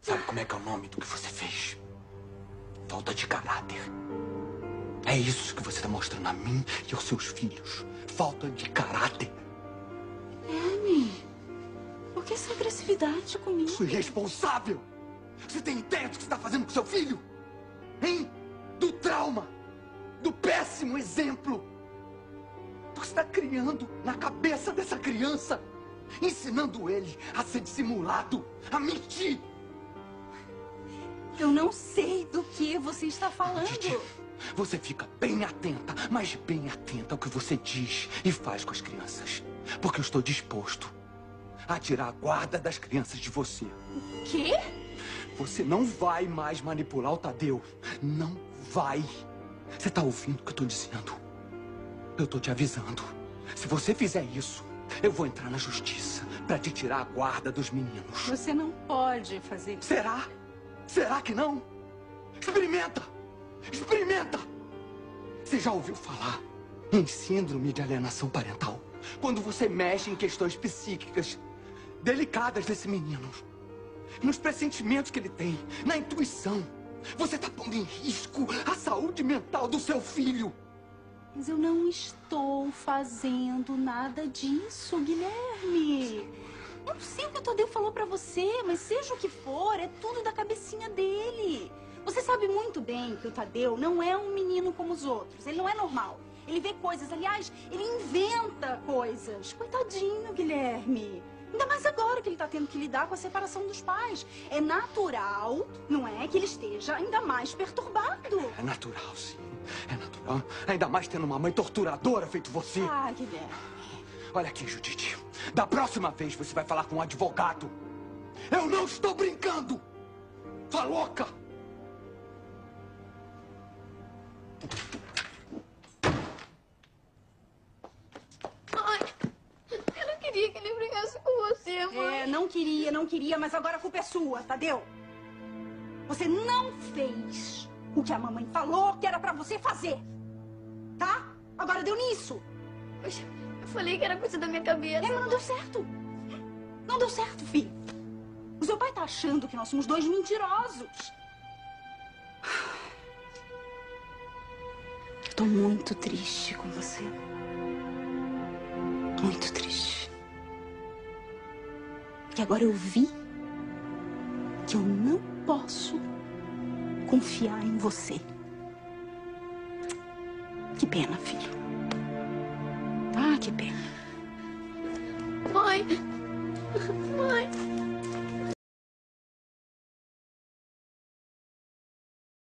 Sabe como é que é o nome do que você fez? Falta de caráter. É isso que você está mostrando a mim e aos seus filhos. Falta de caráter. Guilherme, por que essa agressividade comigo? Sou irresponsável. Você tem ideia do que você está fazendo com seu filho? Hein? Do trauma. Do péssimo exemplo. Do que você está criando na cabeça dessa criança. Ensinando ele a ser dissimulado, a mentir. Eu não sei do que você está falando. Didi, você fica bem atenta, mas bem atenta ao que você diz e faz com as crianças. Porque eu estou disposto a tirar a guarda das crianças de você. Quê? Você não vai mais manipular o Tadeu. Não vai. Você está ouvindo o que eu estou dizendo? Eu estou te avisando. Se você fizer isso, eu vou entrar na justiça para te tirar a guarda dos meninos. Você não pode fazer isso. Será? Será que não? Experimenta! Experimenta! Você já ouviu falar em síndrome de alienação parental? Quando você mexe em questões psíquicas delicadas desse menino. Nos pressentimentos que ele tem, na intuição. Você está pondo em risco a saúde mental do seu filho. Mas eu não estou fazendo nada disso, Guilherme. Eu não sei o que o Tadeu falou pra você, mas seja o que for, é tudo da cabecinha dele. Você sabe muito bem que o Tadeu não é um menino como os outros. Ele não é normal. Ele vê coisas, aliás, ele inventa coisas. Coitadinho, Guilherme. Ainda mais agora que ele tá tendo que lidar com a separação dos pais. É natural, não é, que ele esteja ainda mais perturbado. É natural, sim. É natural. Ainda mais tendo uma mãe torturadora feito você. Ah, Guilherme. Olha aqui, Judite. Da próxima vez você vai falar com um advogado. Eu não estou brincando! Sua louca! Mãe, eu não queria que ele brigasse com você, mãe. É, não queria, mas agora a culpa é sua, Tadeu. Você não fez o que a mamãe falou que era pra você fazer. Tá? Agora deu nisso. Poxa, eu falei que era coisa da minha cabeça. É, mas não deu certo. Não deu certo, filho. O seu pai tá achando que nós somos dois mentirosos. Eu tô muito triste com você. Muito triste. Porque agora eu vi que eu não posso confiar em você. Que pena, filho. Ah, que pena. Mãe. Mãe.